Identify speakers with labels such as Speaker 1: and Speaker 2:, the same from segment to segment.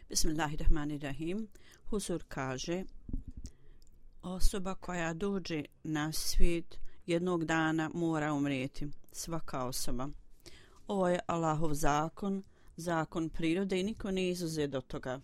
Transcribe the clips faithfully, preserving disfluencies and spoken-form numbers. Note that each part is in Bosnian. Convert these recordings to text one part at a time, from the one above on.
Speaker 1: Bismillahirrahmanirrahim. Huzur kaže: osoba koja dođe na svijet jednog dana mora umrijeti. Svaka osoba. Ovo je Allahov zakon, zakon prirode i niko nije izuzet od toga.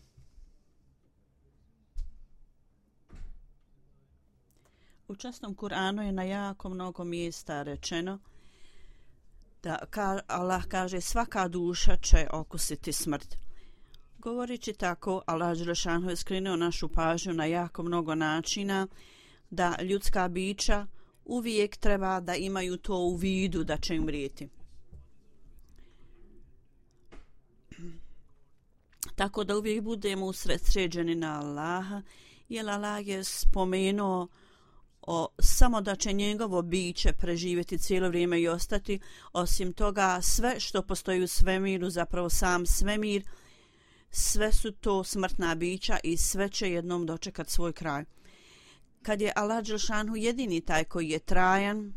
Speaker 1: U časnom Kur'anu je na jako mnogo mjesta rečeno da Allah kaže svaka duša će okusiti smrt. Govoreći tako, Allah dželešanu je skrenuo našu pažnju na jako mnogo načina da ljudska bića uvijek treba da imaju to u vidu da će umrijeti. Tako da uvijek budemo usredsređeni na Allaha, jer Allah je spomenuo o, samo da će njegovo biće preživjeti cijelo vrijeme i ostati. Osim toga, sve što postoji u svemiru, zapravo sam svemir, sve su to smrtna bića i sve će jednom dočekati svoj kraj. Kad je Allah dželešanu jedini taj koji je trajan,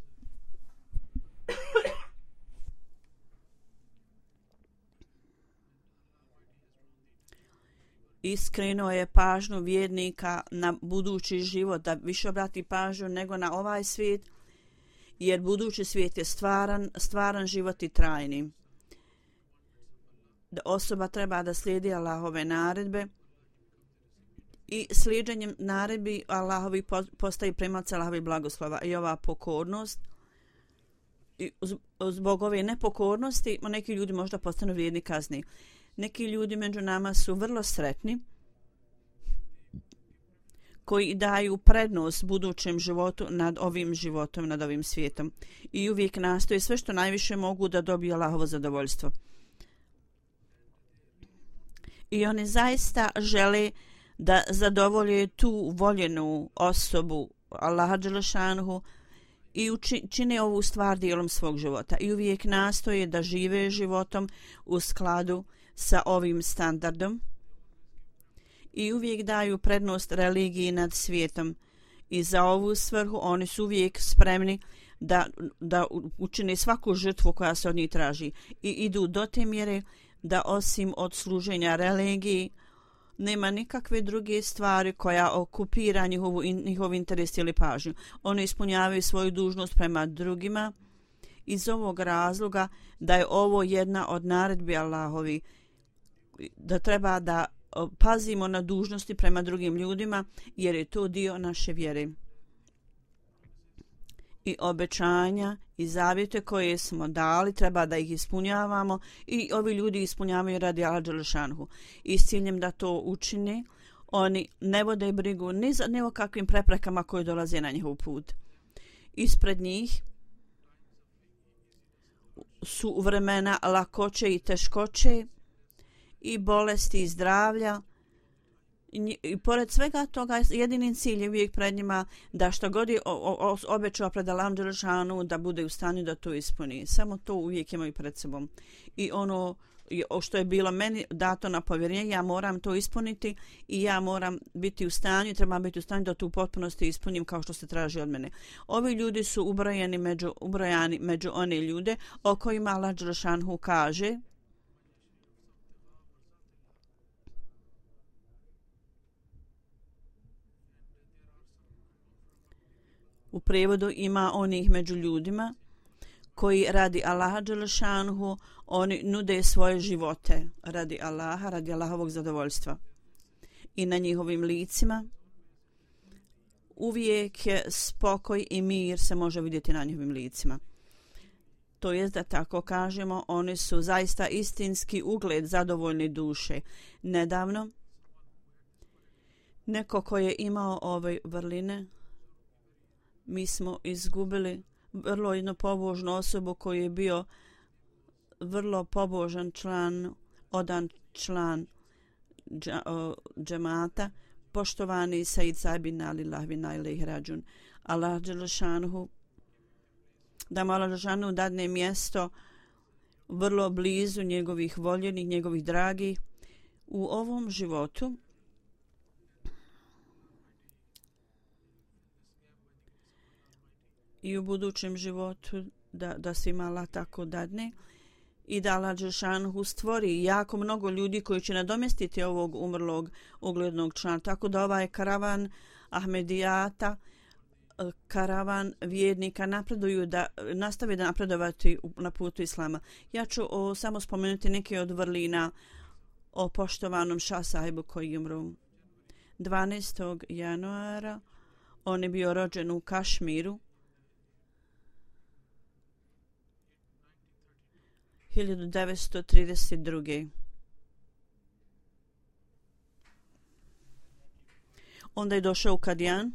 Speaker 1: iskreno je pažnju vjernika na budući život, da više obrati pažnju nego na ovaj svijet, jer budući svijet je stvaran, stvaran život i trajni. Da osoba treba da slijedi Allahove naredbe i slijeđenjem naredbi Allahovi postaje primac Allahovi blagoslova. I ova pokornost, i zbog ove nepokornosti neki ljudi možda postanu vrijedni kazni. Neki ljudi među nama su vrlo sretni, koji daju prednost budućem životu nad ovim životom, nad ovim svijetom. I uvijek nastoje sve što najviše mogu da dobiju Allahovo zadovoljstvo. I oni zaista žele da zadovolje tu voljenu osobu Allaha dželešanuhu i čine ovu stvar dijelom svog života. I uvijek nastoje da žive životom u skladu sa ovim standardom i uvijek daju prednost religiji nad svijetom. I za ovu svrhu oni su uvijek spremni da, da učine svaku žrtvu koja se od njih traži i idu do te mjere da osim od služenja religiji nema nikakve druge stvari koja okupira njihovu, njihov interes ili pažnju. Oni ispunjavaju svoju dužnost prema drugima iz ovog razloga da je ovo jedna od naredbi Allahovi, da treba da pazimo na dužnosti prema drugim ljudima, jer je to dio naše vjere. I obećanja i zavjete koje smo dali treba da ih ispunjavamo i ovi ljudi ispunjavaju radi Allaha dželešanuhu. I s ciljem da to učine, oni ne vode brigu ni za ni o kakvim preprekama koje dolaze na njihov put. Ispred njih su vremena lakoće i teškoće i bolesti i zdravlja. I pored svega toga jedini cilj je uvijek pred njima da što god je obećao pred Allahom dželešanu da bude u stanju da to ispuni. Samo to uvijek imaju pred sobom. I ono što je bilo meni dato na povjerenje, ja moram to ispuniti i ja moram biti u stanju, trebam biti u stanju da to u potpunosti ispunim kao što se traži od mene. Ovi ljudi su ubrojeni među, ubrojani među one ljude o kojima Allah dželešanu kaže: u prevodu ima onih među ljudima koji radi Allaha dželešanuhu, oni nude svoje živote radi Allaha, radi Allahovog zadovoljstva. I na njihovim licima uvijek je spokoj i mir se može vidjeti na njihovim licima. To jest da tako kažemo, oni su zaista istinski ugled zadovoljne duše. Nedavno neko ko je imao ove vrline, mi smo izgubili vrlo jednu pobožnu osobu koji je bio vrlo pobožan član, odan član dža, o, džemata, poštovani Said Sabin alillahi bin ilaihi rađun. Allah dželešanuhu, da mu Allah dželešanuhu dadne mjesto vrlo blizu njegovih voljenih, njegovih dragih u ovom životu. I u budućem životu da, da svima Allah tako dadne i da Allah Đelšanhu stvori jako mnogo ljudi koji će nadomjestiti ovog umrlog uglednog člana. Tako da ovaj karavan Ahmedijata, karavan vjernika napreduju da nastave da napredovati na putu islama. Ja ću o, samo spomenuti neke od vrlina o poštovanom Šah sahibu koji umru. dvanaestog januara on je bio rođen u Kašmiru hiljadu devetsto trideset druge. Onda je došao u Kadijan.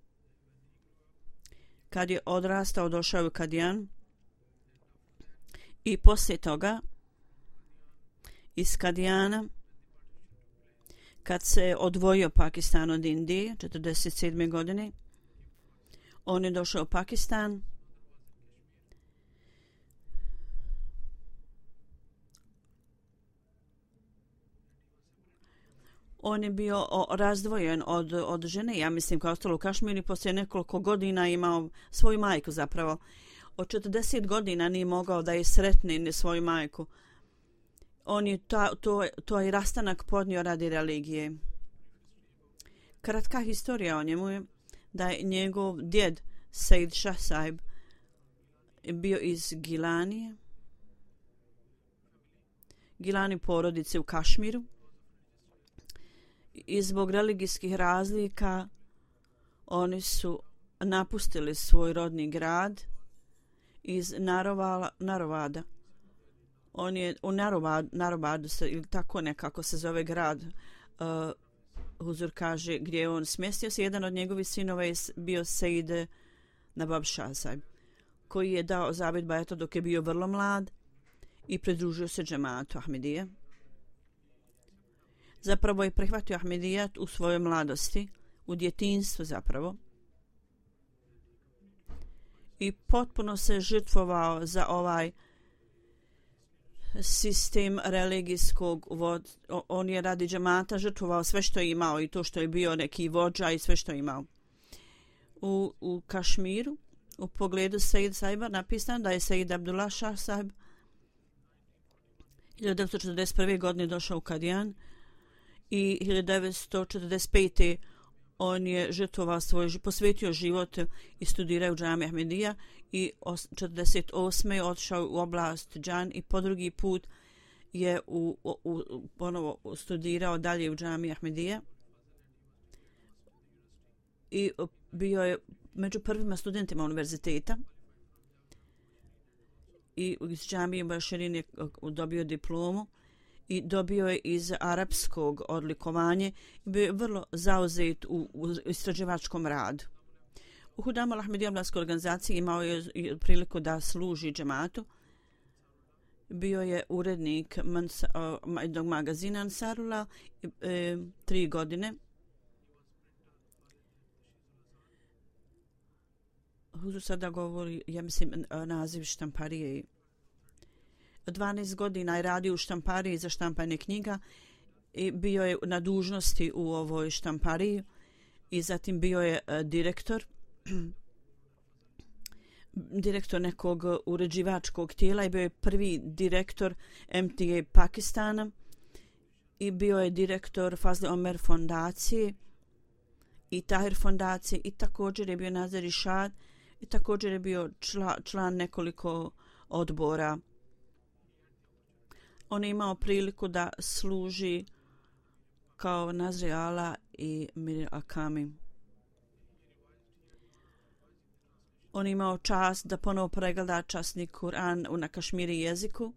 Speaker 1: Kad je odrastao, došao u Kadijan. I poslije toga iz Kadijana, kad se odvojio Pakistan od Indije četrdeset sedme godine, on je došao u Pakistan. On je bio o, razdvojen od, od žene, ja mislim kao ostalo u Kašmiru, i poslije nekoliko godina imao svoju majku zapravo. Od četrdeset godina nije mogao da je sretne ni svoju majku. On je ta, to, to je rastanak podnio radi religije. Kratka historija o njemu je da je njegov djed Sejd Šah sahib bio iz Gilanije. Gilani porodice u Kašmiru. I zbog religijskih razlika oni su napustili svoj rodni grad iz Narovala, Narovada. On je u Narovad, Narovadu se, ili tako nekako se zove grad, uh, Huzur kaže, gdje je on smjestio se. Jedan od njegovih sinova je bio Sejd Nabab Šah sahib, koji je dao zavjet bajata dok je bio vrlo mlad i pridružio se džematu Ahmedije. Zapravo je prihvatio Ahmedijat u svojoj mladosti, u djetinjstvu zapravo. I potpuno se žrtvovao za ovaj sistem religijskog vod. On je radi džemata žrtvovao sve što je imao i to što je bio neki vođa i sve što je imao. U, u Kašmiru, u pogledu Sejd sahiba, napisano da je Sejd Abdullah Šah sahib hiljadu devetsto četrdeset prve. godine došao u Kadijan i hiljadu devetsto četrdeset pete. on je žrtvovao svoj, posvetio život i studirao u džami Ahmedija i četrdeset osme. otišao u oblast Džan i po drugi put je u, u, u, ponovo studirao dalje u džami Ahmedija i bio je među prvima studentima univerziteta i iz džamije Baširin je dobio diplomu i dobio je iz arapskog odlikovanje i bio je vrlo zauzet u, u istraživačkom radu. U Hudamu Ahmedija mladskoj organizaciji imao je priliku da služi džematu. Bio je urednik jednog magazina Ansarula e, tri godine. Huzur sada govori, ja mislim, naziv štamparije. dvanaest godina je radio u štampariji za štampanje knjiga i bio je na dužnosti u ovoj štampariji i zatim bio je direktor direktor nekog uređivačkog tijela i bio je prvi direktor M T A Pakistana i bio je direktor Fazle Omer fondacije i Tahir fondacije i također je bio Nazir Išad i također je bio čla, član nekoliko odbora. On je imao priliku da služi kao Nazri Ala i Mir Akami. On je imao čast da ponovo pregleda časni Kur'an na kašmiri jeziku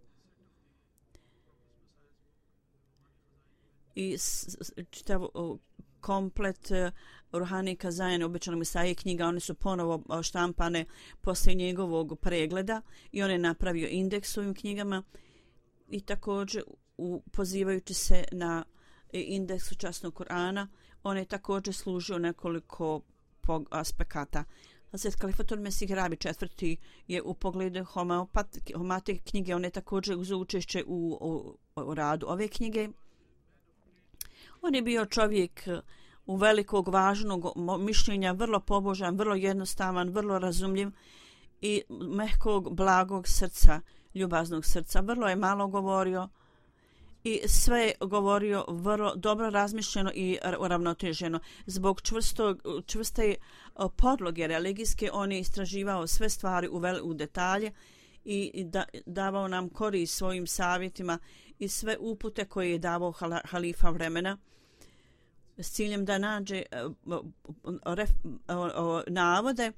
Speaker 1: i čitav komplet Ruhani Kazajan obećanog Mesaje knjiga, one su ponovo štampane poslije njegovog pregleda i on je napravio indeks ovim knjigama i također u, pozivajući se na indeksu časnog Kur'ana, on je također služio nekoliko aspekata. Hazret Kalifatul Mesih Rabi četvrti je u pogledu homeopatike knjige, on je također uzeo učešće u, u, u radu ove knjige. On je bio čovjek u velikog, važnog mišljenja, vrlo pobožan, vrlo jednostavan, vrlo razumljiv i mehkog, blagog srca. ljubaznog srca. Vrlo je malo govorio i sve je govorio vrlo dobro razmišljeno i uravnoteženo. Zbog čvrstog, čvrste podloge religijske on je istraživao sve stvari u, vel, u detalje i da, davao nam korist svojim savjetima i sve upute koje je davao halifa vremena s ciljem da nađe ref, navode.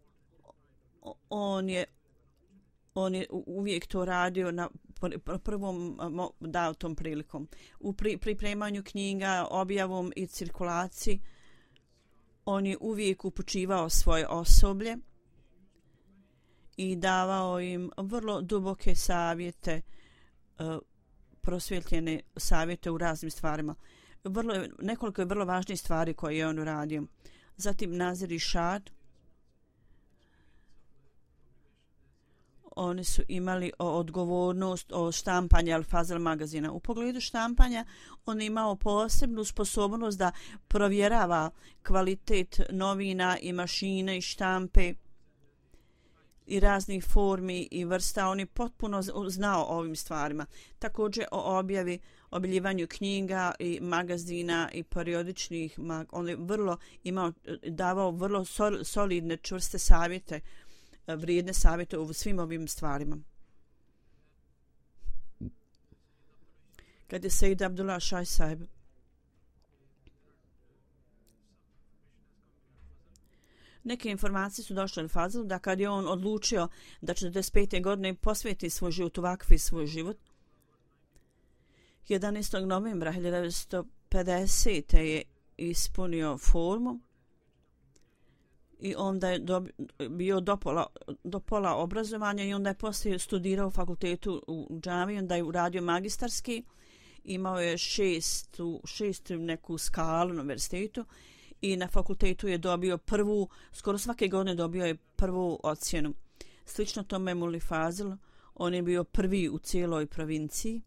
Speaker 1: On je, on je uvijek to radio na prvom datom prilikom. U pri, pripremanju knjiga, objavom i cirkulaciji on je uvijek upućivao svoje osoblje i davao im vrlo duboke savjete, prosvjetljene savjete u raznim stvarima. Vrlo, nekoliko je vrlo važnih stvari koje je on uradio. Zatim Nazir i Šad. Oni su imali odgovornost o štampanju Al-Fazl magazina. U pogledu štampanja on je imao posebnu sposobnost da provjerava kvalitet novina i mašine i štampe i raznih formi i vrsta. On je potpuno znao o ovim stvarima. Također o objavi, objavljivanju knjiga i magazina i periodičnih. On je vrlo imao, davao vrlo sol, solidne, čvrste savjete, vrijedne savjete u svim ovim stvarima. Kad je Sejid Abdullah Šah Sahib neke informacije su došle na Fazlu da kad je on odlučio da četrdeset pete godine posveti svoj život u vakfi svoj život, jedanaestog novembra hiljadu devetsto pedesete je ispunio formu i onda je do, bio do pola, do pola obrazovanja i onda je poslije studirao u fakultetu u džamiji, onda je uradio magistarski, imao je šestu, šestu neku skalu na univerzitetu i na fakultetu je dobio prvu, skoro svake godine dobio je prvu ocjenu. Slično tome Muli Fazil, on je bio prvi u cijeloj provinciji.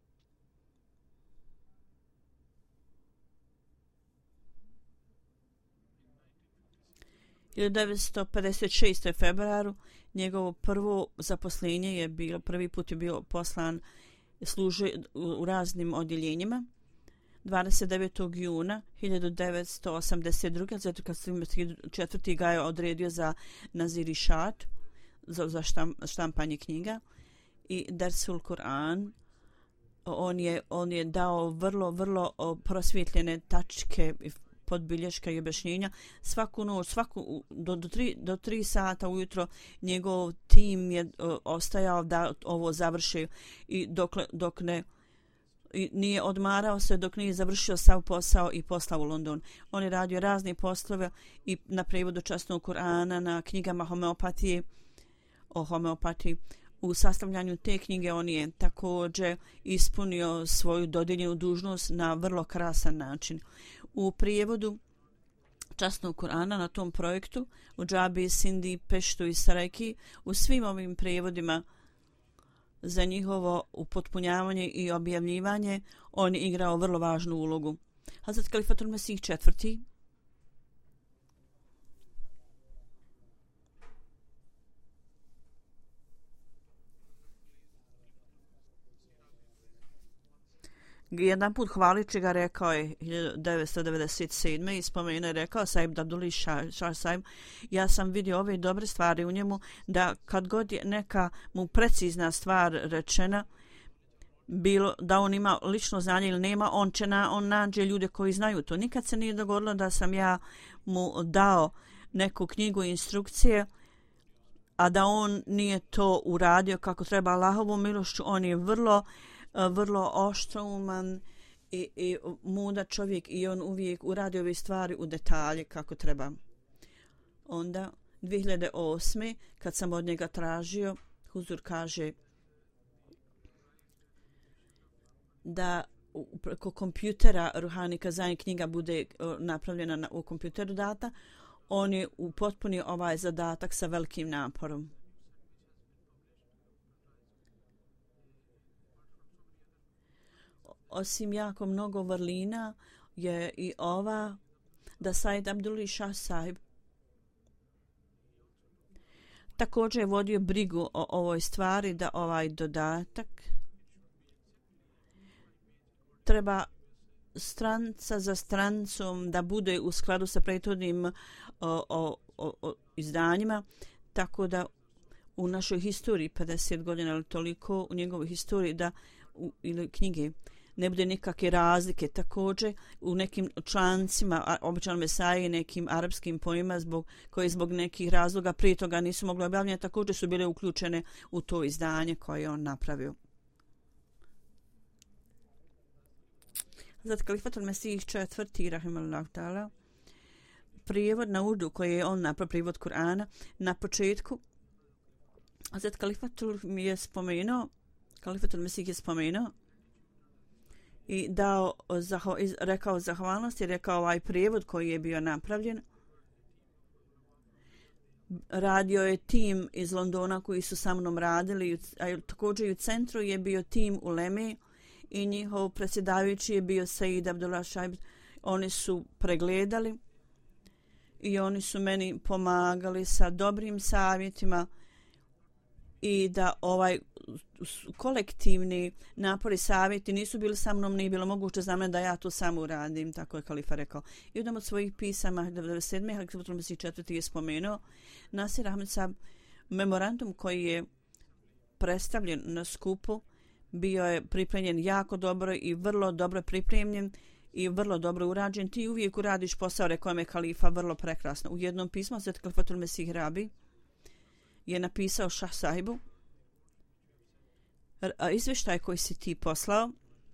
Speaker 1: hiljadu devetsto pedeset šeste. februaru njegovo prvo zaposlenje je bilo, prvi put je bio poslan, služio u raznim odjeljenjima. dvadeset devetog juna hiljadu devetsto osamdeset druge. zato kad četvrti ga je odredio za Nazir i Šad, za, za štam, štampanje knjiga i Dersul Kur'an. On je, on je dao vrlo, vrlo prosvjetljene tačke podbilješka i objašnjenja. Svaku noć, svaku, do, do, tri, do tri sata ujutro njegov tim je o, ostajao da ovo završi i dok, dok ne i nije odmarao se dok nije završio sav posao i poslao u London. On je radio razne poslove i na prevodu časnog Kur'ana, na knjigama homeopatije, o homeopatiji. U sastavljanju te knjige on je također ispunio svoju dodijeljenu dužnost na vrlo krasan način. U prijevodu časnog Kur'ana na tom projektu u Džabi, Sindi, Peštu i Sarajki, u svim ovim prijevodima za njihovo upotpunjavanje i objavljivanje on je igrao vrlo važnu ulogu. Hazrat Kalifatul Mesih četvrti. Jedan put hvalići ga rekao je hiljadu devetsto devedeset sedme i spomenuo je rekao Sahib Abdullah Šah Sahib, ja sam vidio ove dobre stvari u njemu da kad god je neka mu precizna stvar rečena, bilo da on ima lično znanje ili nema, on će na, on nađe ljude koji znaju to. Nikad se nije dogodilo da sam ja mu dao neku knjigu instrukcije, a da on nije to uradio kako treba. Allahovom milošću on je vrlo vrlo oštrouman i, i mudar čovjek i on uvijek uradi ove stvari u detalje kako treba. Onda dvije hiljade osme. kad sam od njega tražio, Huzur kaže da preko kompjutera Ruhani Kazani knjiga bude napravljena na, u kompjuteru data, on je upotpunio ovaj zadatak sa velikim naporom. Osim jako mnogo vrlina je i ova da Said Abdullah Šah Sahib također je vodio brigu o ovoj stvari da ovaj dodatak treba stranca za strancom da bude u skladu sa prethodnim o, o, o, o izdanjima, tako da u našoj historiji pedeset godina ili toliko u njegovoj historiji da u, ili knjige ne bude nikakve razlike. Također u nekim člancima obično Mesaje nekim arapskim pojma zbog koji zbog nekih razloga prije toga nisu mogli objavljati, također su bile uključene u to izdanje koje je on napravio. Zat Kalifatul Mesih četvrti rahimahullah ta'ala, prijevod na urdu koji je on napravio, prijevod Kur'ana, na početku Zat Kalifatul mi je spomenuo, Kalifatul Mesih je spomenuo i dao, zahval, rekao zahvalnost i rekao ovaj prijevod koji je bio napravljen. Radio je tim iz Londona koji su sa mnom radili, a također i u centru je bio tim uleme i njihov predsjedavajući je bio Said Abdullah Šajb. Oni su pregledali i oni su meni pomagali sa dobrim savjetima i da ovaj kolektivni napori savjeti nisu bili sa mnom, nije bilo moguće za mene da ja to samo uradim, tako je kalifa rekao. I jedan od svojih pisama devedeset sedme Kalifatul Mesih četvrti je spomenuo Nasir Ahmed Sab, memorandum koji je predstavljen na skupu bio je pripremljen jako dobro i vrlo dobro pripremljen i vrlo dobro urađen. Ti uvijek uradiš posao, rekao je kalifa, vrlo prekrasno. U jednom pismu Zat Kalifatul Mesih Rabi je napisao Šah sahibu izvještaj koji si ti poslao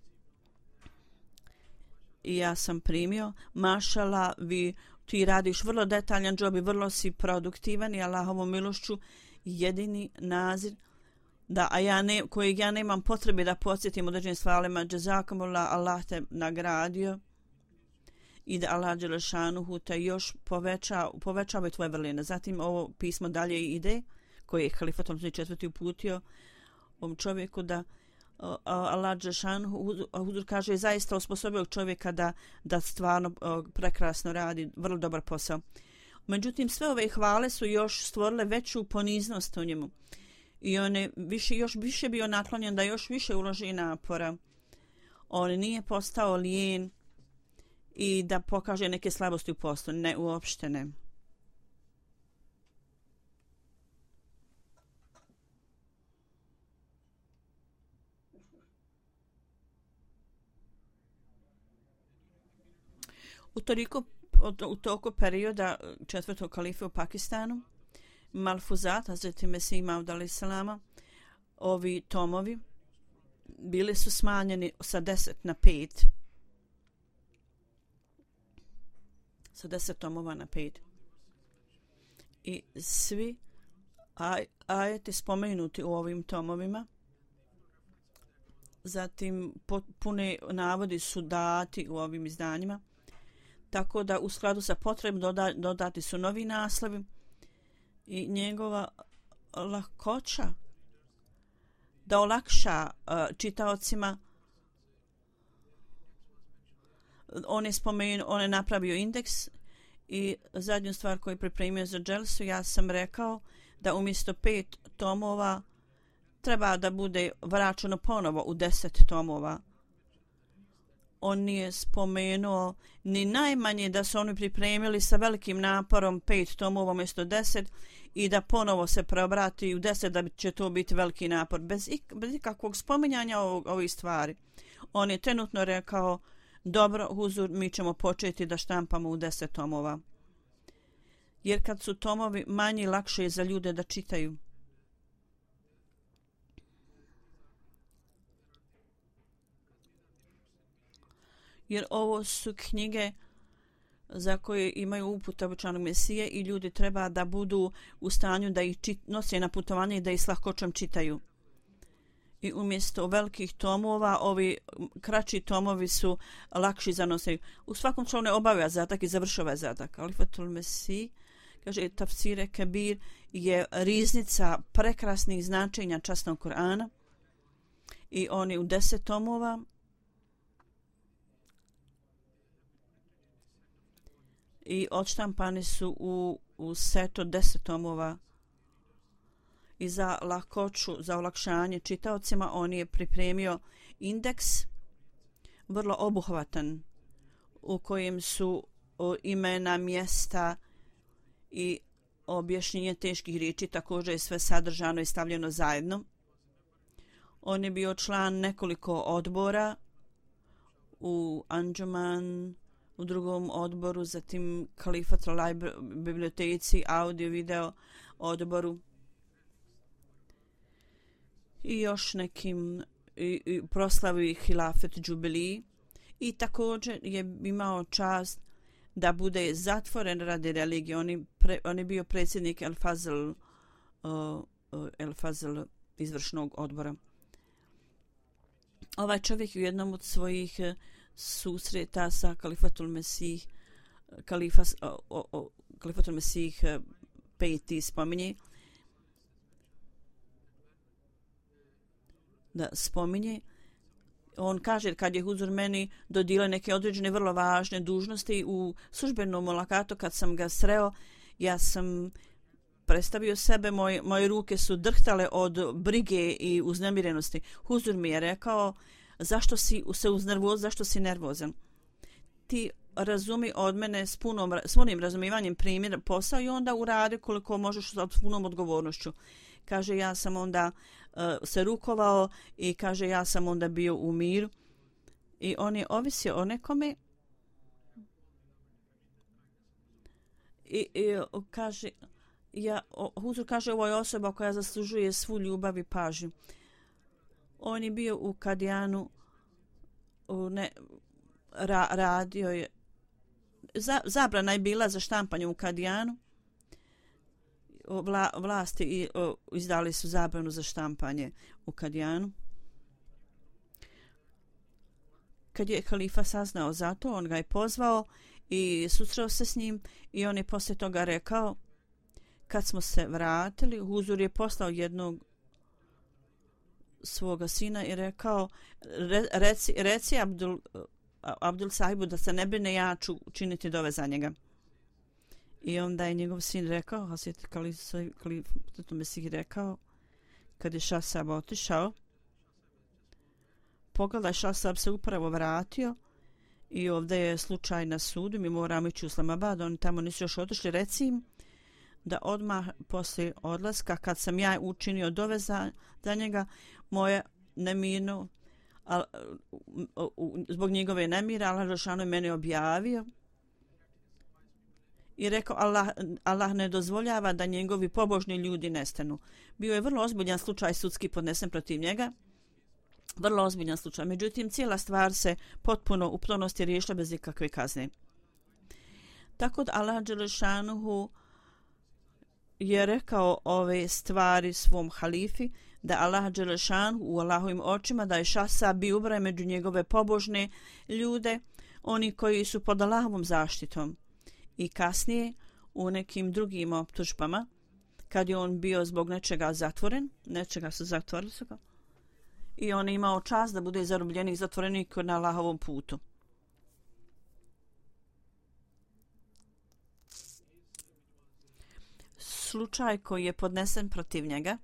Speaker 1: i ja sam primio. Mašala, vi ti radiš vrlo detaljan džob i vrlo si produktivan i Allahovom milošću jedini nazir da, a ja ne, kojeg ja nemam potrebe da podsjetim određenim stvarima. Jazakumullah, Allah te nagradio i da Allah dželešanuhu te još poveća, povećava tvoje vrline. Zatim ovo pismo dalje ide koje je Kalifatul Mesih četvrti uputio ovom čovjeku da uh, Allah dželešanuhu Huzur kaže zaista osposobio čovjeka da, da stvarno uh, prekrasno radi, vrlo dobar posao. Međutim, sve ove hvale su još stvorile veću poniznost u njemu. I on je više, još više bio naklonjen da još više uloži napora. On nije postao lijen i da pokaže neke slabosti u poslu. Ne, uopšte ne. U toliko, u toku perioda četvrtog kalife u Pakistanu, Malfuzat, Hazreti Mesih Maud alaih salama, ovi tomovi bili su smanjeni sa deset na pet. Sa deset tomova na pet. I svi aj, ajeti spomenuti u ovim tomovima, zatim pune navodi su dati u ovim izdanjima, tako da u skladu sa potrebom doda, dodati su novi naslovi i njegova lakoća da olakša uh, čitaocima. On je spomenuo, on je napravio indeks i zadnju stvar koju je pripremio za dželsu, ja sam rekao da umjesto pet tomova treba da bude vraćeno ponovo u deset tomova. On nije spomenuo ni najmanje da su oni pripremili sa velikim naporom pet tomova umjesto deset i da ponovo se preobrati u deset da će to biti veliki napor. Bez, ik, bez ikakvog spominjanja ovog, ovih stvari. On je trenutno rekao, dobro, Huzur, mi ćemo početi da štampamo u deset tomova. Jer kad su tomovi manji, lakše je za ljude da čitaju. Jer ovo su knjige za koje imaju uput običanog Mesije i ljudi treba da budu u stanju da ih čit, nose na putovanje i da ih s lahkoćom čitaju. I umjesto velikih tomova, ovi kraći tomovi su lakši za nosenje. U svakom slučaju ne obavlja zadatak i završava zadatak. Kalifatul Mesih, kaže, Tafsire Kebir je riznica prekrasnih značenja časnog Kur'ana i oni u deset tomova i odštampani su u, u setu deset tomova i za lakoću, za olakšanje čitaocima on je pripremio indeks vrlo obuhvatan u kojem su o, imena, mjesta i objašnjenje teških riječi, također je sve sadržano i stavljeno zajedno. On je bio član nekoliko odbora u Anđuman, u drugom odboru, zatim Kalifatul biblioteci, audio, video odboru i još nekim i, i proslavi Hilafet džubiliji i također je imao čast da bude zatvoren radi religije. On je, pre, on je bio predsjednik El Fazl, uh, El Fazl izvršnog odbora. Ovaj čovjek u jednom od svojih susreta sa Kalifatul Mesih, Kalifas, o, o, Kalifatul Mesih peti spominje da spominje on kaže kad je huzur meni dodijelio neke određene vrlo važne dužnosti u službenom mulakatu kad sam ga sreo, ja sam predstavio sebe, moje, moje ruke su drhtale od brige i uznemirenosti. Huzur mi je rekao, zašto si se uznervoz, zašto si nervozan? Ti razumi od mene s, punom, s punim razumivanjem primjer posao i onda uradi koliko možeš s punom odgovornošću. Kaže, ja sam onda uh, se rukovao i kaže, ja sam onda bio u miru. I on je ovisio o nekome i, i kaže, ja, huzur kaže, ovo je osoba koja zaslužuje svu ljubav i pažnju. On je bio u Kadijanu, u ne, ra, radio je, za, zabrana je bila za štampanje u Kadijanu. Vla, vlasti i, o, izdali su zabranu za štampanje u Kadijanu. Kad je halifa saznao za to, on ga je pozvao i susreo se s njim i on je poslije toga rekao, kad smo se vratili, huzur je poslao jednog svoga sina i rekao, re, reci, reci Abdul, Abdul Sahibu da se ne brine, ja ću učiniti dove za njega. I onda je njegov sin rekao, Hasjet Kalifatul Mesih rekao, kad je Šasab otišao, pogledaj, Šasab se upravo vratio i ovdje je slučaj na sudu, mi moramo ići u Islamabad, oni tamo nisu još otišli, reci im da odmah poslije odlaska, kad sam ja učinio dove za, za njega, moje nemirno, a, u, u, zbog njegove nemire, Allah Žešanu je mene objavio i rekao, Allah, Allah ne dozvoljava da njegovi pobožni ljudi nestanu. Bio je vrlo ozbiljan slučaj sudski podnesen protiv njega, vrlo ozbiljan slučaj. Međutim, cijela stvar se potpuno u potpunosti riješila bez ikakve kazne. Tako da Allah Đelešanuhu je rekao ove stvari svom halifi, da Allah Đelešanuhu u Allahovim očima, da je Šasa bio ubraj među njegove pobožne ljude, oni koji su pod Allahovom zaštitom. I kasnije u nekim drugim optužbama, kad je on bio zbog nečega zatvoren, nečega su zatvorili su ga, i on je imao čast da bude zarobljenik zatvorenik na Allahovom putu. Slučaj koji je podnesen protiv njega,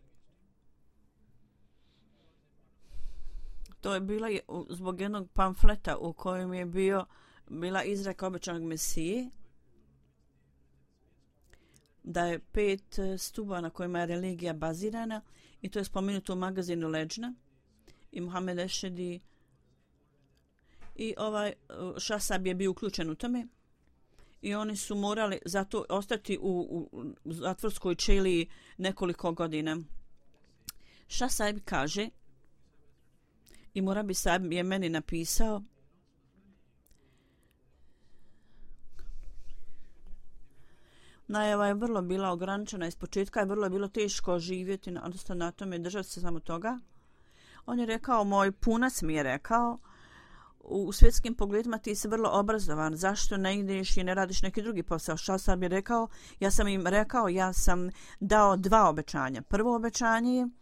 Speaker 1: to je bila zbog jednog pamfleta u kojem je bio, bila izreka obećanog Mesije, da je pet stuba na kojima je religija bazirana i to je spomenuto u magazinu Leđna i Muhammed Ešedi i ovaj Šasab je bio uključen u tome i oni su morali zato ostati u, u, u zatvorskoj čeliji nekoliko godina. Šasab kaže i Murabi Sahib je meni napisao najava je vrlo bila ograničena iz početka, je vrlo bilo teško živjeti, odnosno na tome držati se samo toga. On je rekao, moj punac mi je rekao, u svjetskim pogledima ti si vrlo obrazovan, zašto ne ideš i ne radiš neki drugi posao? Šta sam je rekao? Ja sam im rekao, ja sam dao dva obećanja. Prvo obećanje je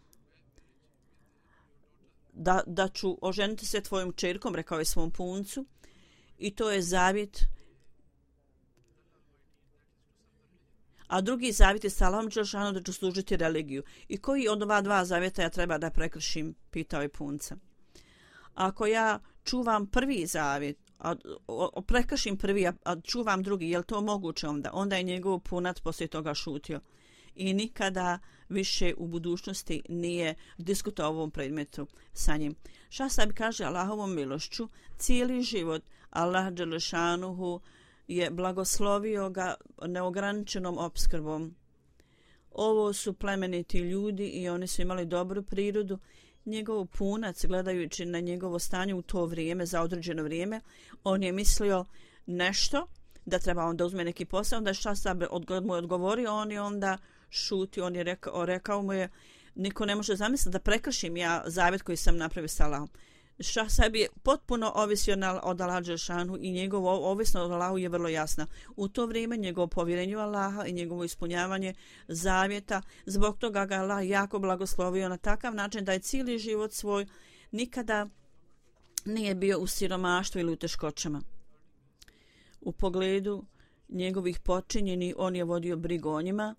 Speaker 1: da, da ću oženiti se tvojom čerkom, rekao je svom puncu, i to je zavjet. a drugi zavjet je sa Allahom dželešanu da ću služiti religiju. I koji od ova dva zavjeta ja treba da prekršim, pitao je punca. Ako ja čuvam prvi zavjet, a, o, o, prekršim prvi, a, a čuvam drugi, je li to moguće onda? Onda je njegov punac poslije toga šutio. I nikada više u budućnosti nije diskutao o ovom predmetu sa njim. Šahsab kaže Allahovom milošću, cijeli život Allah dželešanuhu je blagoslovio ga neograničenom opskrbom. Ovo su plemeniti ljudi i oni su imali dobru prirodu. Njegov punac, gledajući na njegovo stanje u to vrijeme, za određeno vrijeme, on je mislio nešto, da treba onda uzme neki posao, onda Šahsab mu je odgovorio, on je onda šutio, on je rekao, rekao mu je, niko ne može zamisliti da prekršim ja zavjet koji sam napravio sa Allahom. Šahsab je potpuno ovisio od Allaha dželešanu i njegovo ovisno od Allahu je vrlo jasna. U to vrijeme njegovo povjerenje u Allaha i njegovo ispunjavanje zavjeta, zbog toga ga Allah jako blagoslovio na takav način da je cijeli život svoj nikada nije bio u siromaštvu ili u teškoćama. U pogledu njegovih počinjeni on je vodio brigu o njima.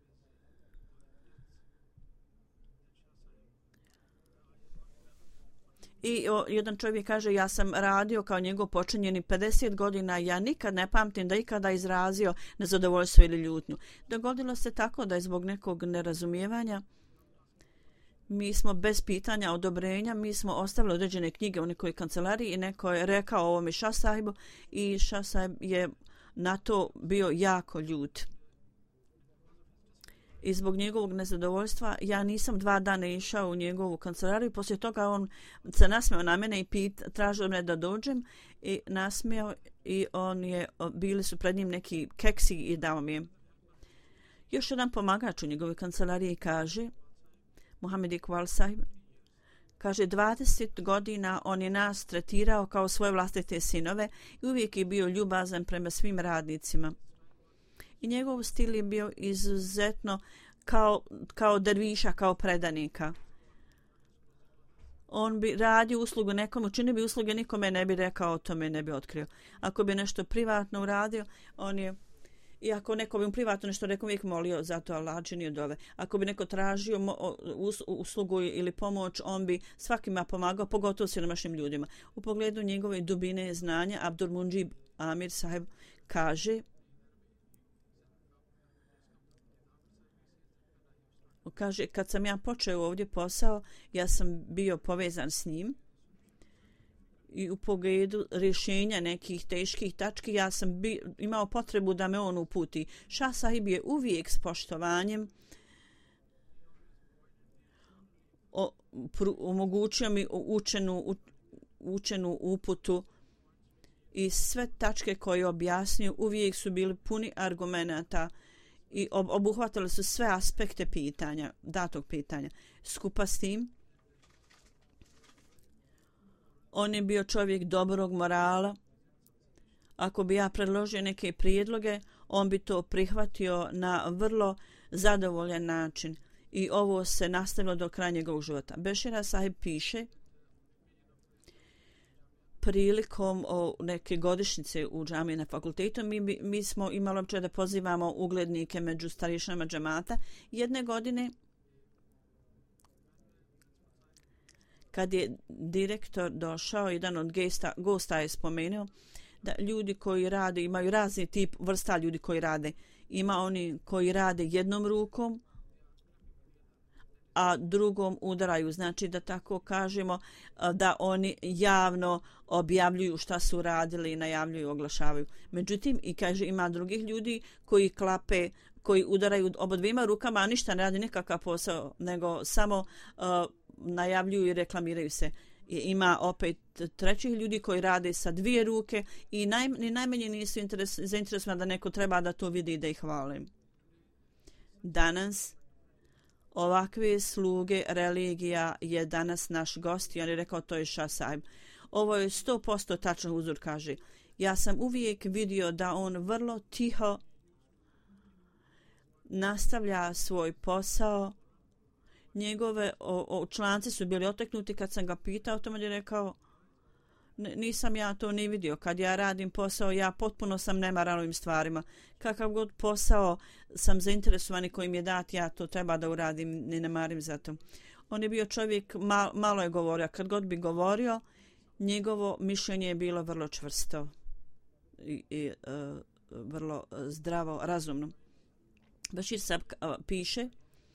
Speaker 1: I o, jedan čovjek kaže, ja sam radio kao njegov počinjeni pedeset godina, ja nikad ne pamtim da ikada izrazio nezadovoljstvo ili ljutnju. Dogodilo se tako da je zbog nekog nerazumijevanja mi smo bez pitanja, odobrenja, mi smo ostavili određene knjige u nekoj kancelariji i neko je rekao ovome Šahsahibu i Šahsahib je na to bio jako ljut. I zbog njegovog nezadovoljstva ja nisam dva dana išao u njegovu kancelariju. Poslije toga on se nasmeo na mene i pit, tražio me da dođem i nasmeo i on je, bili su pred njim neki keksi i dao mi je. Još jedan pomagač u njegovoj kancelariji kaže, Muhammed Iqbal Sahib, kaže dvadeset godina on je nas tretirao kao svoje vlastite sinove i uvijek je bio ljubazan prema svim radnicima. I njegov stil je bio izuzetno kao, kao derviša, kao predanika. On bi radio uslugu nekomu, čini bi usluge, nikome ne bi rekao o tome, ne bi otkrio. Ako bi nešto privatno uradio, on je, i ako neko bi mu privatno nešto rekao, uvijek molio za to, Allah činio dove. Ako bi neko tražio mo, us, uslugu ili pomoć, on bi svakima pomagao, pogotovo siromašnim ljudima. U pogledu njegove dubine znanja, Abdul Munjib Amir Sahib kaže, Kaže, kad sam ja počeo ovdje posao, ja sam bio povezan s njim i u pogledu rješenja nekih teških tački ja sam bi, imao potrebu da me on uputi. Šahsahib je uvijek s poštovanjem o, pru, omogućio mi učenu, u, učenu uputu i sve tačke koje je objasnio uvijek su bili puni argumenata i obuhvatili su sve aspekte pitanja, datog pitanja. Skupa s tim, on je bio čovjek dobrog morala. Ako bi ja predložio neke prijedloge, on bi to prihvatio na vrlo zadovoljan način. I ovo se nastavilo do kraja njegovog života. Bešira Sahib piše, prilikom o neke godišnjice u džamiji na fakultetu, mi, mi smo imali običaj da pozivamo uglednike među starješnjama džamata. Jedne godine, kad je direktor došao, jedan od gesta, gosta je spomenuo da ljudi koji rade, imaju razni tip vrsta ljudi koji rade. Ima oni koji rade jednom rukom, a drugom udaraju. Znači da tako kažemo da oni javno objavljuju šta su radili i najavljuju, oglašavaju. Međutim, i kaže ima drugih ljudi koji klape, koji udaraju obodvima rukama, a ništa ne radi nikakav posao, nego samo uh, najavljuju i reklamiraju se. I ima opet trećih ljudi koji rade sa dvije ruke i naj, ni najmanje nisu interes, zainteresovani da neko treba da to vidi i da ih hvale. Danas ovakve sluge religija je danas naš gost i on je rekao to je Šahsahib. Ovo je sto posto tačno uzor, kaže. Ja sam uvijek vidio da on vrlo tiho nastavlja svoj posao. Njegove o, o, članci su bili oteknuti kad sam ga pitao, to je rekao nisam ja to ni vidio. Kad ja radim posao, ja potpuno sam nemaran ovim stvarima. Kakav god posao sam zainteresovan i koji mi je dat, ja to treba da uradim, ne nemarim za to. On je bio čovjek, mal, malo je govorio. Kad god bi govorio, njegovo mišljenje je bilo vrlo čvrsto i, i uh, vrlo zdravo, razumno. Bashir Saab uh, piše,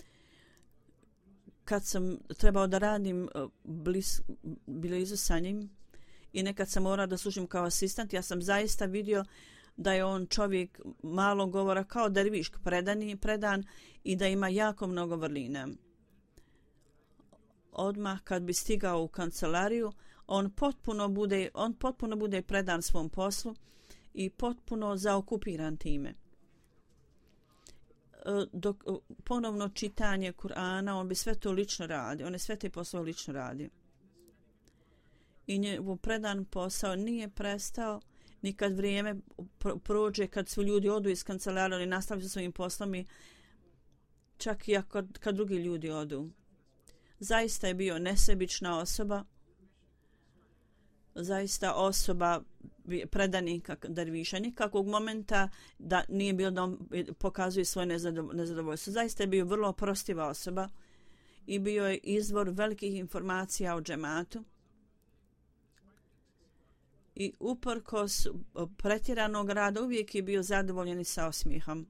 Speaker 1: kad sam trebao da radim uh, bliz, blizu sa njim i nekad sam morao da služim kao asistent, ja sam zaista vidio da je on čovjek malo govora kao derviš, predani, predan i da ima jako mnogo vrlina. Odmah kad bi stigao u kancelariju, on potpuno bude, on potpuno bude predan svom poslu i potpuno zaokupiran time. Dok ponovno čitanje Kur'ana, on bi sve to lično radio, on je sve te poslove lično radio. I njegov predan posao nije prestao ni kad vrijeme prođe, kad svi ljudi odu iz kancelarije, oni nastavljaju sa svojim poslom i čak i kad, kad drugi ljudi odu. Zaista je bio nesebična osoba, zaista osoba predanika derviša, nikakvog momenta da nije bio da on pokazuje svoje nezadovoljstvo. Zaista je bio vrlo oprostiva osoba i bio je izvor velikih informacija o džematu. I uprkos pretjeranog rada uvijek je bio zadovoljen i sa osmijehom.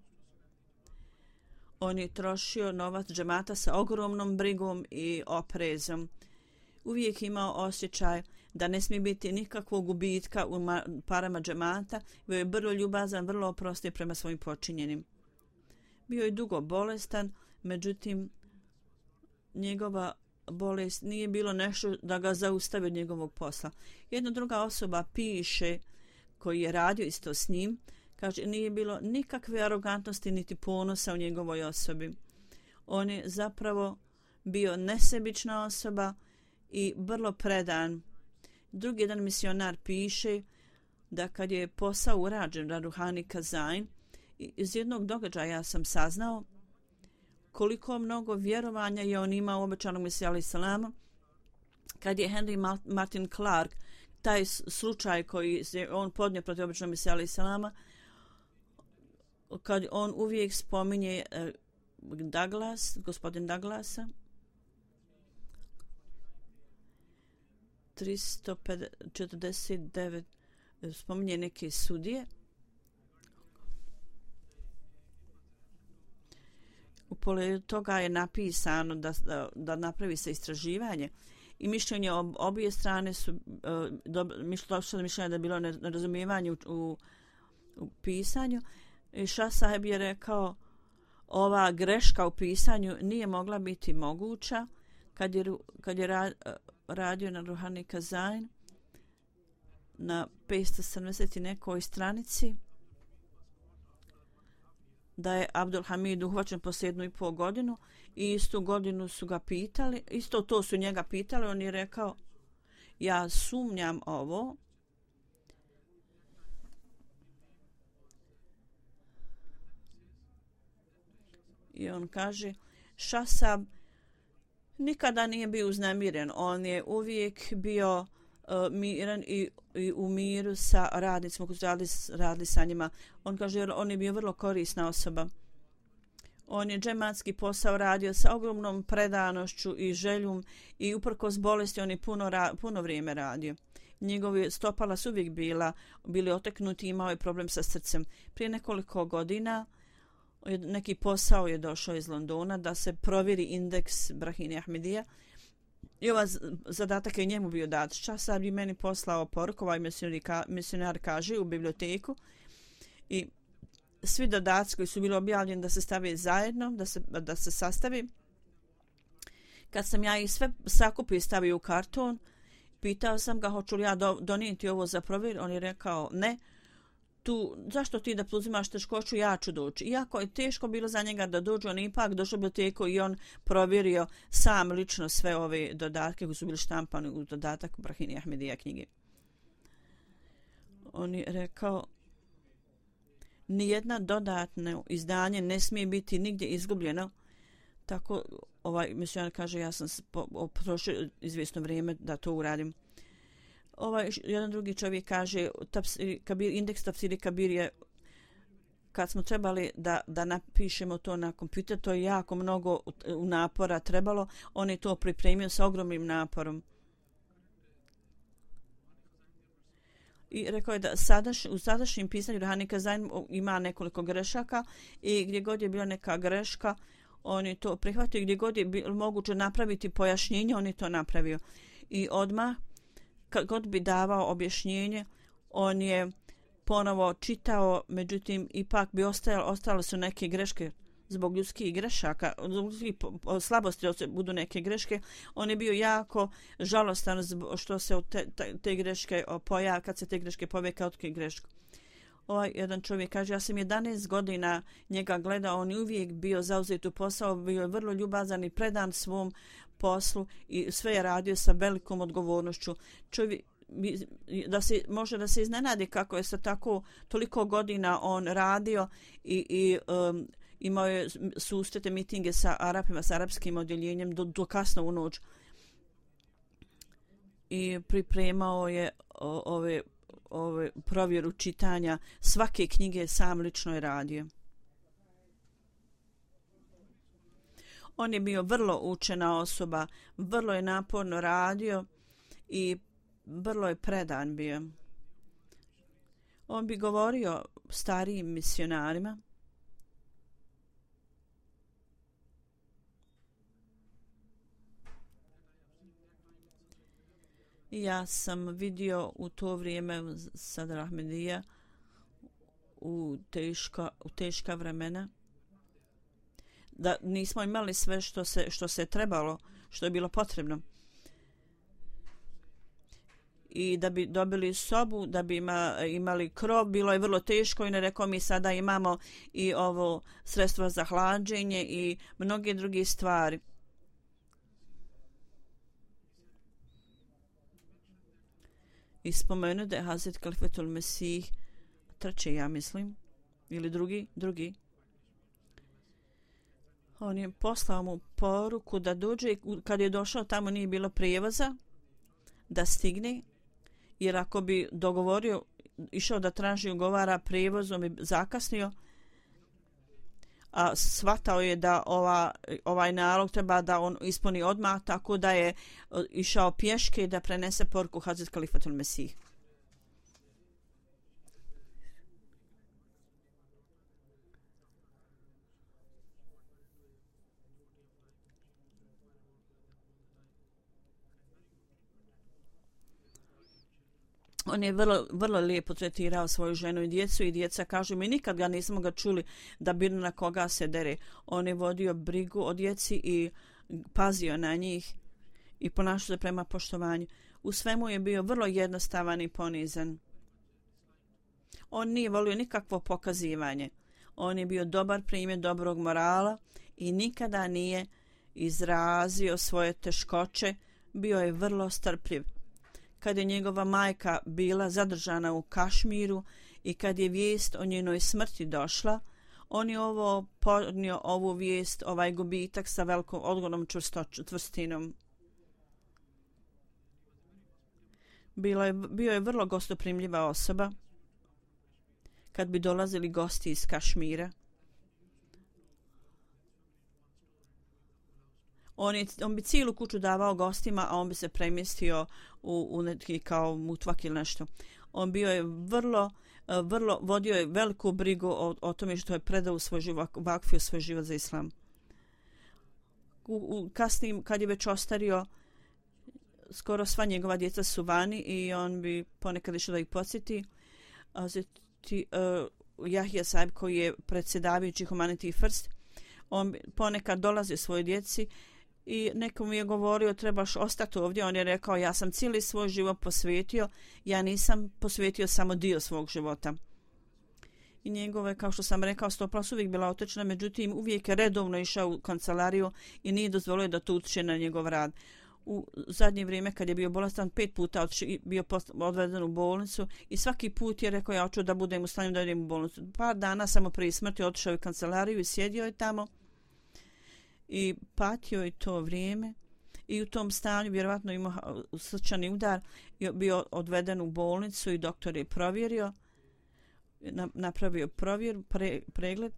Speaker 1: On je trošio novac džemata sa ogromnom brigom i oprezom. Uvijek imao osjećaj da ne smije biti nikakvog gubitka u parama džemata. Bio je vrlo ljubazan, vrlo oprostiv prema svojim počinjenim. Bio je dugo bolestan, međutim njegova bolest nije bilo nešto da ga zaustavi od njegovog posla. Jedna druga osoba piše, koji je radio isto s njim, kaže, nije bilo nikakve arogantnosti niti ponosa u njegovoj osobi. On je zapravo bio nesebična osoba i vrlo predan. Drugi jedan misionar piše da kad je posao urađen na Ruhani Kazain, iz jednog događaja sam saznao koliko mnogo vjerovanja je on imao u obećanog Mesija alejhi selama. Kad je Henry Martin Clark, taj slučaj koji je on podnio protiv obećanog Mesija alejhi selama, kad on uvijek spominje eh, Douglas, gospodin Douglasa, tristo četrdeset devet spominje neke sudije. U pogledu toga je napisano da, da, da napravi se istraživanje i mišljenje ob, obje strane su uh, do, mišljenje, mišljenje da je bilo nerazumijevanje u, u, u pisanju. I Šah Saheb je rekao, ova greška u pisanju nije mogla biti moguća kad je, kad je ra, radio na Ruhani Kazain na petsto sedamdeset nekoj stranici, da je Abdul Hamid uhvaćen poslije jednu i pol godinu i istu godinu su ga pitali, isto to su njega pitali, on je rekao, ja sumnjam ovo, i on kaže, Šah Saheb nikada nije bio uznemiren, on je uvijek bio uh, miran i, i u miru sa radnicima koji su radili, radili sa njima. On kaže, jer on je bio vrlo korisna osoba. On je džematski posao radio sa ogromnom predanošću i željom i uprkos bolesti on je puno, ra, puno vrijeme radio. Njegovi stopala su uvijek bila, bili oteknuti i imao je problem sa srcem. Prije nekoliko godina neki posao je došao iz Londona da se provjeri indeks Brahine Ahmedija i ovaj zadatak je njemu bio dat. Šah Saheb je meni poslao poruku, ovaj misionar kaže, u biblioteku i svi dodaci koji su bili objavljeni da se stave zajedno, da se, da se sastavi. Kad sam ja ih sve sakupio i stavio u karton, pitao sam ga hoću li ja do, donijeti ovo za provjer, on je rekao ne. Tu, zašto ti da uzimaš teškoću, ja ću doći. Iako je teško bilo za njega da dođe, on je ipak došao u biblioteku i on provjerio sam lično sve ove dodatke koji su bili štampani u dodatak Brahine Ahmedija knjige. On je rekao, nijedna dodatno izdanje ne smije biti nigdje izgubljeno. Tako ovaj misionar kaže, ja sam potrošio izvjesno vrijeme da to uradim. Ovaj jedan drugi čovjek kaže tafsir, kabir, indeks tafsiri kabir je, kad smo trebali da, da napišemo to na kompjuter, to je jako mnogo napora trebalo. On je to pripremio sa ogromnim naporom. I rekao je da sadaš, u sadašnjem pisanju Ruhani Kazain ima nekoliko grešaka i gdje god je bila neka greška, on je to prihvatio. Gdje god je bilo moguće napraviti pojašnjenje, on je to napravio. I odmah, kad god bi davao objašnjenje, on je ponovo čitao, međutim, ipak bi ostajalo, ostale su neke greške zbog ljudskih grešaka, zbog ljudskih slabosti budu neke greške. On je bio jako žalostan što se te, te, te greške pojave, kad se te greške pojave kao otkrije grešku. Ovaj jedan čovjek kaže, ja sam jedanaest godina njega gledao, on je uvijek bio zauzet u posao, bio je vrlo ljubazan i predan svom poslu i sve je radio sa velikom odgovornošću. Čovjek, da se, može da se iznenadi kako je sa tako toliko godina on radio i, i um, imao je susrete, mitinge sa Arapima, sa arapskim odjeljenjem do, do kasno u noć i pripremao je o, ove, ove provjeru čitanja svake knjige, sam lično je radio. On je bio vrlo učena osoba, vrlo je naporno radio i vrlo je predan bio. On bi govorio starijim misionarima ja sam vidio u to vrijeme Sadr Ahmedija u teška, u teška vremena da nismo imali sve što se, što se trebalo, što je bilo potrebno. I da bi dobili sobu, da bi ima, imali krov, bilo je vrlo teško i ne rekao mi sada imamo i ovo sredstva za hlađenje i mnoge druge stvari. I spomenu da je Hazret Kalifetul Mesih treći, ja mislim, ili drugi, drugi. On je poslao mu poruku da dođe, kad je došao tamo nije bilo prijevoza, da stigne, jer ako bi dogovorio, išao da traži ugovara prijevozom i zakasnio, a shvatao je da ova, ovaj nalog treba da on ispuni odmah, tako da je išao pješke da prenese poruku Hazret Kalifatul Mesih. On je vrlo, vrlo lijepo tretirao svoju ženu i djecu i djeca kažu mi nikad ga nismo ga čuli da bi na koga se dere. On je vodio brigu o djeci i pazio na njih i ponašao se prema poštovanju. U svemu je bio vrlo jednostavan i ponizan. On nije volio nikakvo pokazivanje. On je bio dobar primjer dobrog morala i nikada nije izrazio svoje teškoće. Bio je vrlo strpljiv. Kad je njegova majka bila zadržana u Kašmiru i kad je vijest o njenoj smrti došla, on je ovo podnio ovu vijest, ovaj gubitak sa velikom odgovornom čvrstinom. Bila je, bio je vrlo gostoprimljiva osoba. Kad bi dolazili gosti iz Kašmira, On, je, on bi cijelu kuću davao gostima, a on bi se premjestio u, u neki kao mutvak ili nešto. On bio je vrlo, vrlo, vodio je veliku brigu o, o tome što je predao svoj život, vakfio svoj život za islam. U, u kasnim, kad je već ostario, skoro sva njegova djeca su vani i on bi ponekad išao da ih podsjeti. Ti, uh, Jahija Saib, koji je predsjedavajući Humanity First, on ponekad dolazi svojoj djeci i nekom je govorio trebaš ostati ovdje. On je rekao ja sam cijeli svoj život posvetio, ja nisam posvetio samo dio svog života. I njegove, kao što sam rekao, stoplas uvijek bila otečna, međutim uvijek je redovno išao u kancelariju i nije dozvolio da to utječe na njegov rad. U zadnje vrijeme kad je bio bolestan, pet puta odši, bio odveden u bolnicu i svaki put je rekao ja hoću da budem u stanju da idem u bolnicu. Par dana samo prije smrti otišao u kancelariju i sjedio je tamo i patio je to vrijeme i u tom stanju vjerovatno imao srčani udar i bio odveden u bolnicu i doktor je provjerio, napravio provjer, pre, pregled.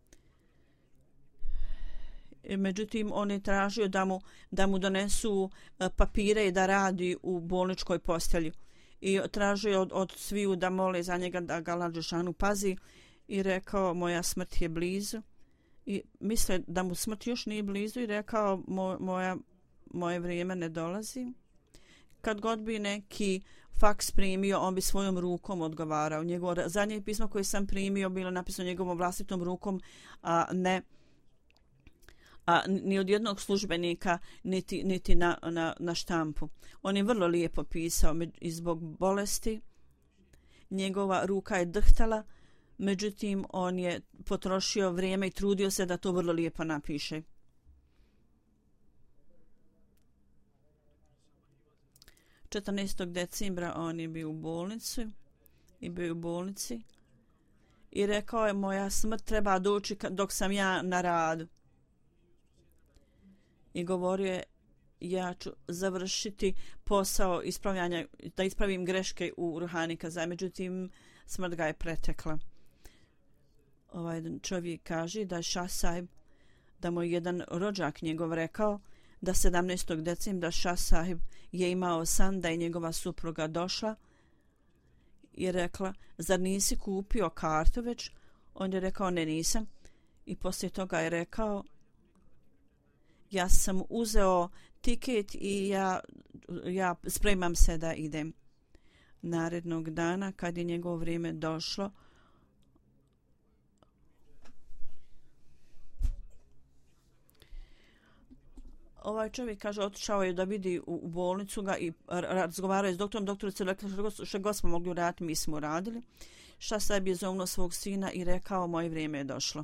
Speaker 1: Međutim, on je tražio da mu, da mu donesu papire i da radi u bolničkoj postelji. I tražio od, od sviju da mole za njega da ga Allah dželešanu pazi i rekao moja smrt je blizu. I misle da mu smrt još nije blizu i rekao moj, moja, moje vrijeme ne dolazi. Kad god bi neki faks primio, on bi svojom rukom odgovarao. Njegovo zadnje pismo koje sam primio bilo napisano njegovom vlastitom rukom, a ne a ni od jednog službenika niti, niti na, na, na štampu. On je vrlo lijepo pisao i zbog bolesti njegova ruka je drhtala, međutim on je potrošio vrijeme i trudio se da to vrlo lijepo napiše. četrnaestog decembra on je bio u bolnici i bio u bolnici i rekao je moja smrt treba doći dok sam ja na radu. I govorio je ja ću završiti posao ispravljanja, da ispravim greške u ruhani kaza, međutim smrt ga je pretekla. Ovaj čovjek kaže da je Šah Sahib, da mu je jedan rođak njegov rekao da sedamnaestog decembra Šah Sahib je imao san da je njegova supruga došla i rekla zar nisi kupio kartu već? On je rekao ne nisam i poslije toga je rekao ja sam uzeo tiket i ja, ja spremam se da idem. Narednog dana kad je njegovo vrijeme došlo ovaj čovjek kaže otišao je da vidi u, u bolnicu ga i razgovarao je s doktorom. Doktor se rekla što god smo mogli uraditi mi smo uradili. Šah Sahib je zovnuo svog sina i rekao moje vrijeme je došlo.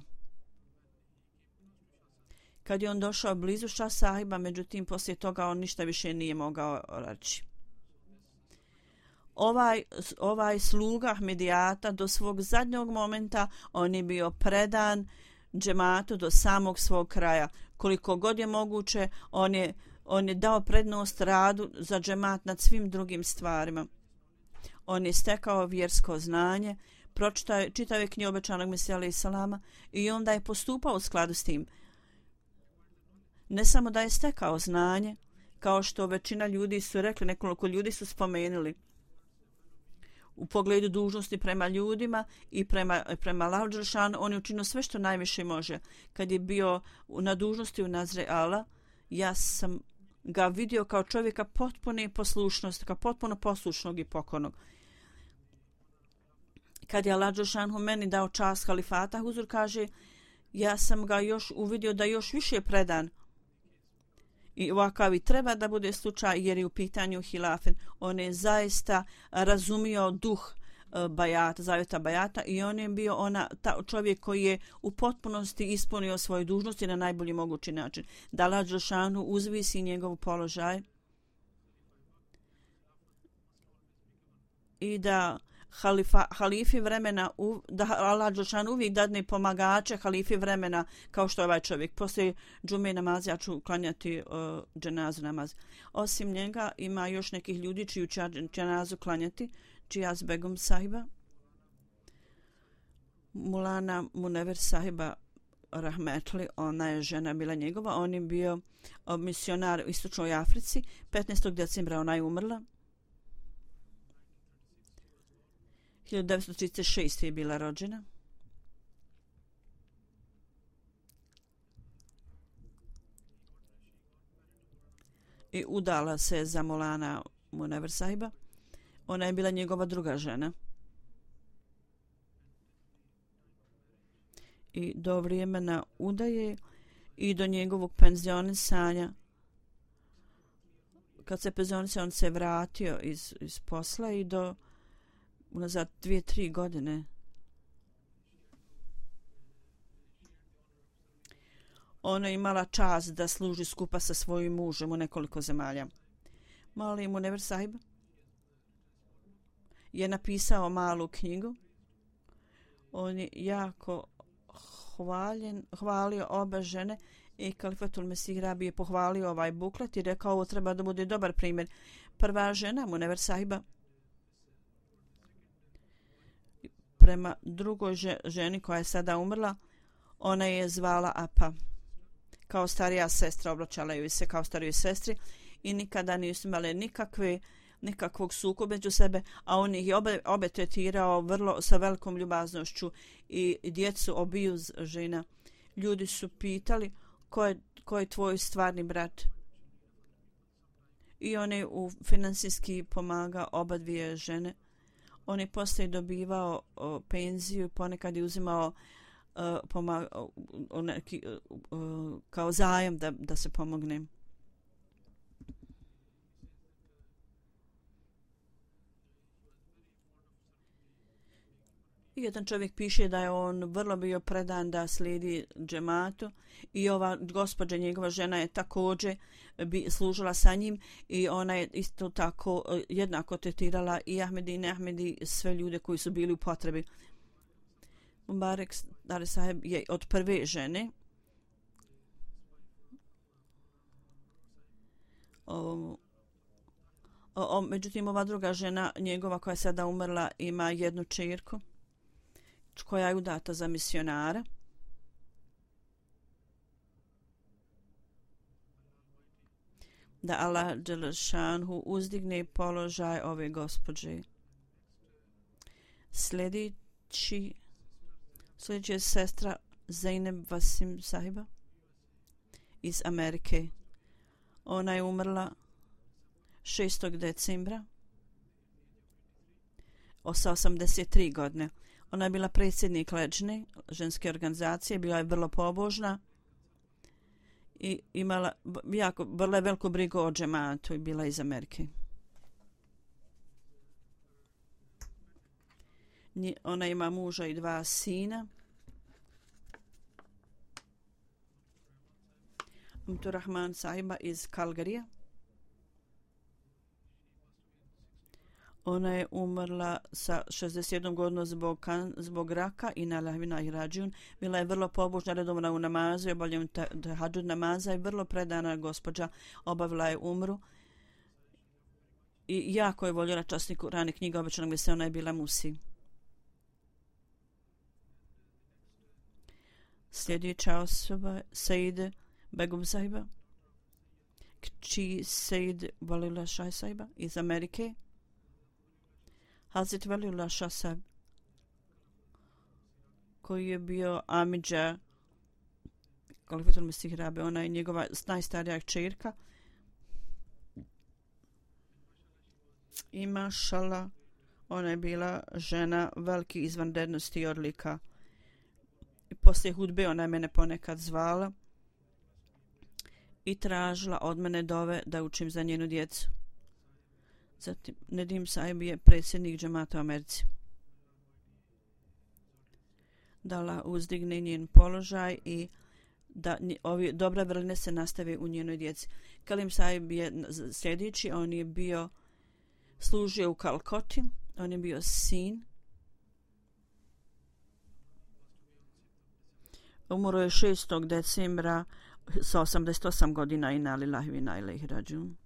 Speaker 1: Kad je on došao blizu Šah Sahiba, međutim poslije toga on ništa više nije mogao reći. Ovaj, ovaj sluga Ahmedijata do svog zadnjeg momenta on je bio predan džematu do samog svog kraja. Koliko god je moguće, on je, on je dao prednost radu za džemat nad svim drugim stvarima. On je stekao vjersko znanje, pročitao je čitave knjige obećanog Mesija alejhi selama i onda je postupao u skladu s tim. Ne samo da je stekao znanje, kao što većina ljudi su rekli, nekoliko ljudi su spomenuli u pogledu dužnosti prema ljudima i prema, prema Allahu dželešanu, on je učinio sve što najviše može. Kad je bio na dužnosti u Nazre Allah, ja sam ga vidio kao čovjeka potpune poslušnosti, kao potpuno poslušnog i pokornog. Kad je Allah dželešanu meni dao čast halifata, Huzur kaže, ja sam ga još uvidio da još više predan. I ovakav i treba da bude slučaj jer je u pitanju hilafen. On je zaista razumio duh bajata, zavjeta bajata i on je bio ona, ta čovjek koji je u potpunosti ispunio svoje dužnosti na najbolji mogući način. Da Allah dželešanu uzvisi njegov položaj i da Halifa, halifi vremena, da Allah dželešanu uvijek dadne pomagače halifi vremena kao što je ovaj čovjek. Poslije džume namaza ja ću klanjati uh, dženazu namaz. Osim njega ima još nekih ljudi čiju će dženazu klanjati. Čijaz Begum Sahiba, Mulana Munever Sahiba Rahmetli, ona je žena bila njegova. On je bio misionar u Istočnoj Africi. petnaestog decembra ona je umrla. hiljadu devetsto trideset šeste je bila rođena. I udala se za Molana Munever Sahiba. Ona je bila njegova druga žena. I do vremena udaje i do njegovog penzionisanja, kad se penzionisao, on se vratio iz, iz posla i do unazad dvije, tri godine. Ona je imala čast da služi skupa sa svojim mužem u nekoliko zemalja. Mali Munever Sahib je napisao malu knjigu. On je jako hvaljen, hvalio oba žene I Kalifatul Mesih Rabi je pohvalio ovaj buklet i rekao ovo treba da bude dobar primjer. Prva žena, Munever sahiba, prema drugoj ženi koja je sada umrla, ona je zvala Apa. Kao starija sestra, obraćala joj se kao starijoj sestri i nikada nisu imale nikakve, nikakvog sukoba među sebe, a on ih je obe, obe tretirao vrlo, sa velikom ljubaznošću i, i djecu obiju žena. Ljudi su pitali ko je, ko je tvoj stvarni brat. I on je u finansijski pomaga oba dvije žene. On je poslije dobivao o, penziju, ponekad je uzimao uh, pomaga, o, neki, uh, kao zajam da, da se pomogne. I jedan čovjek piše da je on vrlo bio predan da slijedi džematu i ova gospođa, njegova žena je također bi služila sa njim i ona je isto tako jednako tretirala i Ahmedi i Neahmedi, sve ljude koji su bili u potrebi. Mubarek Dar Saheb je od prve žene o, o, o, međutim ova druga žena njegova koja je sada umrla ima jednu čerku koja je udata za misionara. Da Allah Đelešanhu uzdigne položaj ove gospođe. Sljedeći, sljedeći je sestra Zeynep Vasim sahiba iz Amerike. Ona je umrla šestog decembra sa osamdeset tri godine. Ona je bila predsjednik Leđne ženske organizacije, bila je vrlo pobožna i imala jako vrlo veliku brigu o džematu i bila iz Amerike. Ona ima muža i dva sina. Abdurrahman sahiba iz Kalgarija. Ona je umrla sa šezdeset jednom godinom zbog, kan, zbog raka i na lahvina i rađun. Bila je vrlo pobožna, redovna u namazu, obavljanju tahadžud namaza i vrlo predana gospođa, obavila je umru. I jako je voljela časni Kur'an i knjiga obećanog gdje se ona je bila musi. Sljedeća osoba, Sejid Begum sahiba, kći Sejid Valila Šaj sahiba iz Amerike. Hazret Valila Šah sahib, koji je bio amidža Kalifatul Mesih Rabi, ona je njegova najstarija kćerka. I mašala, ona je bila žena veliki izvanrednosti i odlika. I poslije hudbe ona je mene ponekad zvala i tražila od mene dove da učim za njenu djecu. Zatim, Nedim Sahib je predsjednik džemata u Americi. Da Allah uzdigne njen položaj i da ovi dobre vrline se nastave u njenoj djeci. Kalim Sahib je sljedeći, on je bio služio u Kalkoti, on je bio sin. Umro je šestog decembra sa osamdeset osam godina i na lillahi wa inna ilaihi rađun.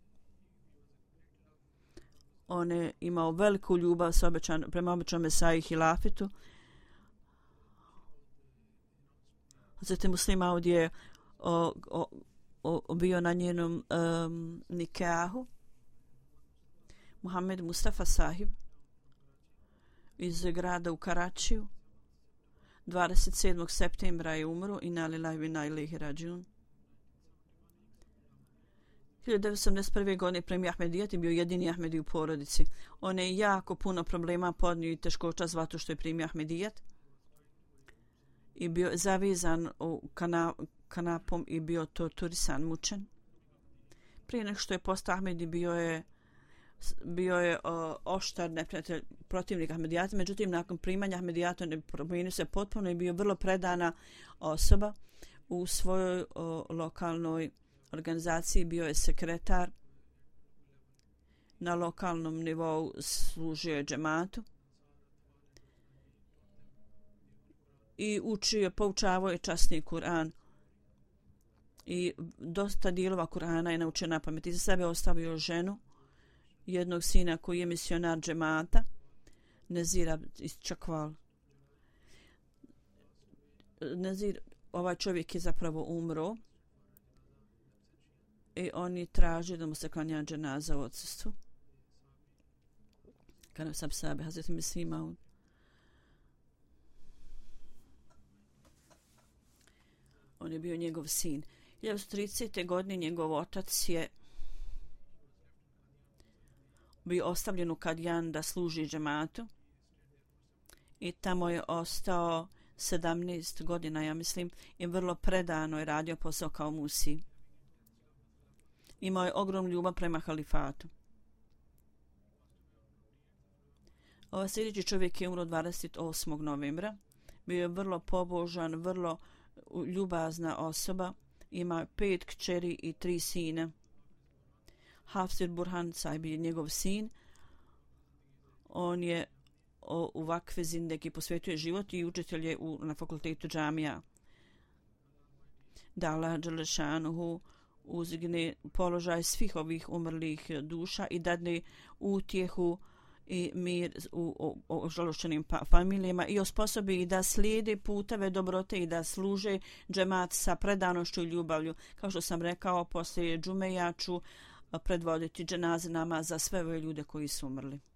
Speaker 1: On je imao veliku ljubav s obećan, prema obećanom Mesaji Hilafetu. Zatim Muslima ovdje je o, o, o, bio na njenom um, nikahu. Muhammed Mustafa sahib iz grada u Karačiju. dvadeset sedmog septembra je umro i na lillahi wa inna ilaihi rađun. hiljadu devetsto osamdeset prve. godine premijer Ahmedijat je bio jedini Ahmedi u porodici. On je jako puno problema podnio i teškoća zato što je premijer Ahmedijat i bio zavezan u kana, kanapom i bio torturisan, mučen. Prije nego što je postao Ahmedi bio je bio je o, oštar neprijatelj protivnik Ahmedijata, međutim nakon primanja Ahmedijata ne promijenio se potpuno i bio vrlo predana osoba u svojoj o, lokalnoj organizaciji, bio je sekretar na lokalnom nivou, služio je džematu i učio, poučavao je časni Kur'an. i dosta dijelova Kur'ana je naučio na pamet. Iza sebe ostavio ženu, jednog sina koji je misionar džemata, Nezira iz Čakval. Nezir, ovaj čovjek je zapravo umro i oni traže da mu se klanja dženaza u odsustvu. Kada sam sebe, Hazreti Mesih Maud. On je bio njegov sin. hiljadu tridesete. godine njegov otac je bio ostavljen u Kadijan da služi džematu i tamo je ostao sedamnaest godina, ja mislim, i vrlo predano je radio posao kao musi. Imao je ogromnu ljubav prema halifatu. Ovaj sljedeći čovjek je umro dvadeset osmog novembra. Bio je vrlo pobožan, vrlo ljubazna osoba. Ima pet kćeri i tri sina. Hafsir Burhan Sahib je njegov sin. On je o, u vakfe Zindegi posvetuje život i učitelj je u, na fakultetu džamija. Da Allah Đelešanuhu uzdigne položaj svih ovih umrlih duša i dadne utjehu i mir u ožalošćenim pa, familijama i osposobi i da slijede puteve dobrote i da služe džemat sa predanošću i ljubavlju. Kao što sam rekao, poslije džume ja ću predvoditi dženaze nama za sve ove ljude koji su umrli.